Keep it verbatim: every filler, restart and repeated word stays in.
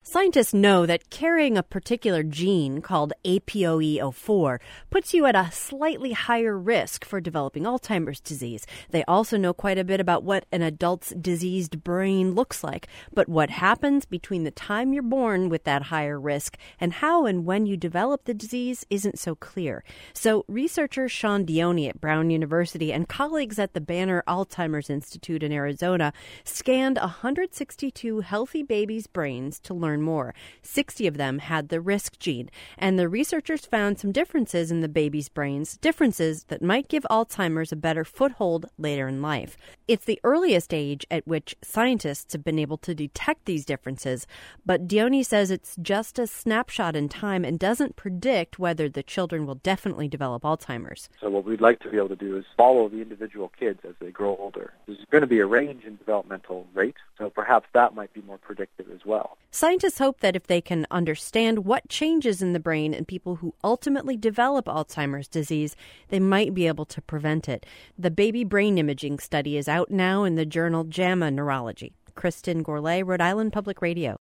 Scientists know that carrying a particular gene called A P O E zero four puts you at a slightly higher risk for developing Alzheimer's disease. They also know quite a bit about what an adult's diseased brain looks like. But what happens between the time you're born with that higher risk and how and when you develop the disease isn't so clear. So researcher Sean Dionne at Brown University and colleagues at the Banner Alzheimer's Institute in Arizona scanned one hundred sixty-two healthy babies' brains to learn more. sixty of them had the risk gene, and the researchers found some differences in the babies' brains, differences that might give Alzheimer's a better foothold later in life. It's the earliest age at which scientists have been able to detect these differences, but Dionne says it's just a snapshot in time and doesn't predict whether the children will definitely develop Alzheimer's. So what we'd like to be able to do is follow the individual kids as they grow older. There's going to be a range in developmental rate, so perhaps that might be more predictive as well. Scientists hope that if they can understand what changes in the brain in people who ultimately develop Alzheimer's disease, they might be able to prevent it. The baby brain imaging study is out now in the journal JAMA Neurology. Kristen Gourlay, Rhode Island Public Radio.